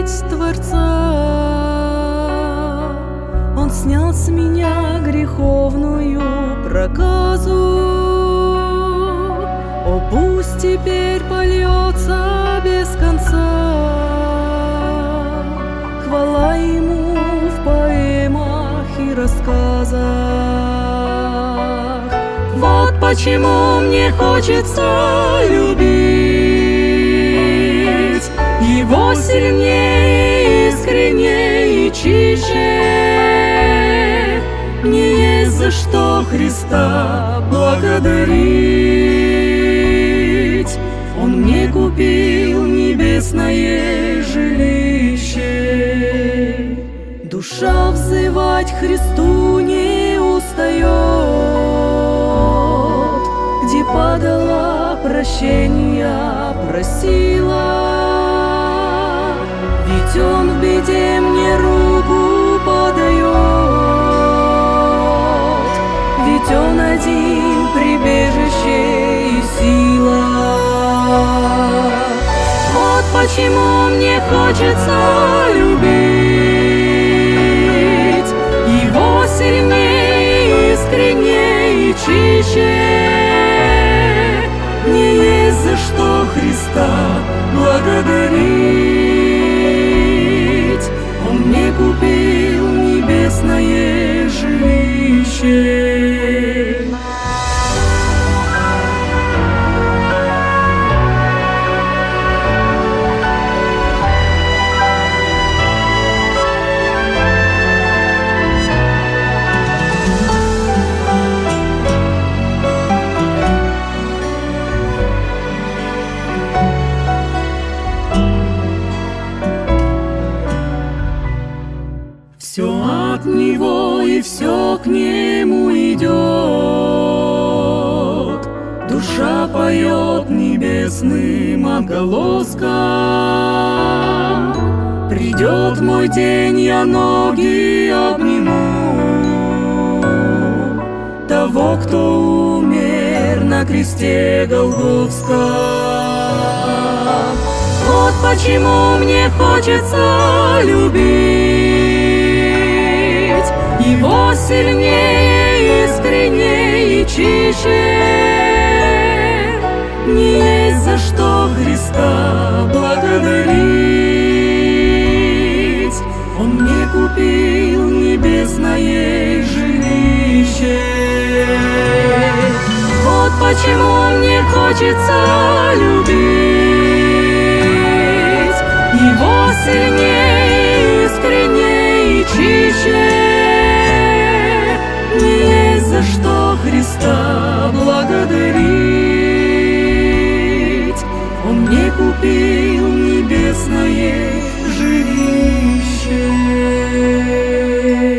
любить Творца. Он снял с меня греховную проказу. О, пусть теперь польется без конца хвала Ему в поэмах и рассказах. Вот почему мне хочется любить Его сильнее, искреннее и чище. Мне есть за что Христа благодарить. Он мне купил небесное жилище. Душа взывать Христу не устает, где падала, прощения просила. Ведь Он в беде мне руку подает, ведь Он один прибежище и сила. Вот почему мне хочется любить Его сильнее, искреннее и чище. Мне есть за что Христа благодарить. Он мне купил небесное жилище. Все от Него и все к Нему идет. Душа поет небесным отголоском. Придет мой день, я ноги обниму того, кто умер на кресте Голгофском. Вот почему мне хочется любить Его сильнее, искреннее и чище. Мне есть за что Христа благодарить. Он мне купил небесное жилище. Вот почему мне хочется любить Его сильнее, искреннее и чище. Мне есть за что Христа благодарить. Он мне купил небесное жилище.